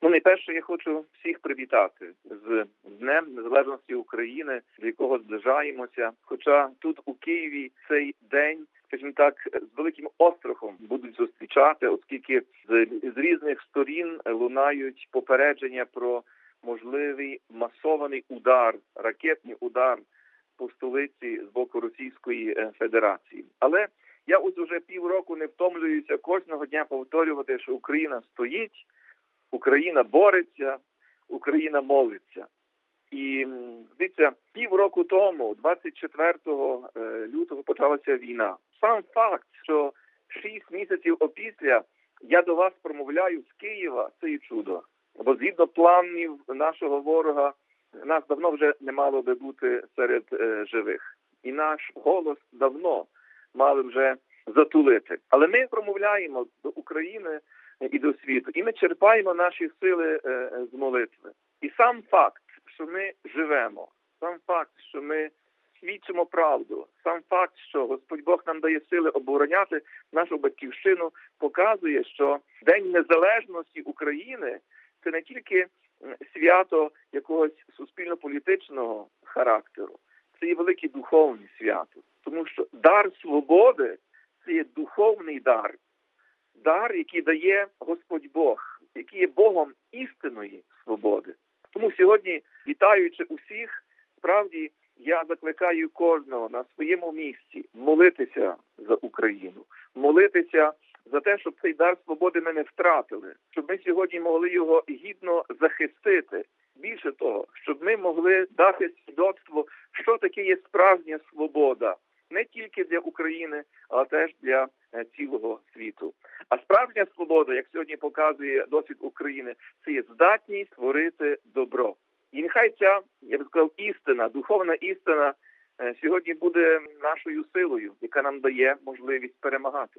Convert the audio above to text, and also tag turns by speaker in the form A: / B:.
A: Найперше я хочу всіх привітати з Днем Незалежності України, до якого зближаємося. Хоча тут у Києві цей день, скажімо так, з великим острахом будуть зустрічати, оскільки з різних сторін лунають попередження про можливий масований удар, ракетний удар по столиці з боку Російської Федерації. Але я ось уже півроку не втомлююся кожного дня повторювати, що Україна стоїть, Україна бореться, Україна молиться. І, дивіться, півроку тому, 24 лютого, почалася війна. Сам факт, що 6 місяців опісля я до вас промовляю з Києва, це і чудо. Бо згідно планів нашого ворога, нас давно вже не мало би бути серед живих. І наш голос давно мали вже затулити. Але ми промовляємо до України і до світу. І ми черпаємо наші сили з молитви. І сам факт, що ми живемо, сам факт, що ми свідчимо правду, сам факт, що Господь Бог нам дає сили обороняти нашу батьківщину, показує, що День Незалежності України – це не тільки свято якогось суспільно-політичного характеру, це є велике духовне свято. Тому що дар свободи – це є духовний дар. Дар, який дає Господь Бог, який є Богом істинної свободи. Тому сьогодні, вітаючи усіх, справді я закликаю кожного на своєму місці молитися за Україну, молитися за те, щоб цей дар свободи ми не втратили, щоб ми сьогодні могли його гідно захистити. Більше того, щоб ми могли дати свідоцтво, що таке є справжня свобода. Не тільки для України, але теж для цілого світу. А справжня свобода, як сьогодні показує досвід України, це є здатність творити добро. І нехай ця, я би сказав, істина, духовна істина сьогодні буде нашою силою, яка нам дає можливість перемагати.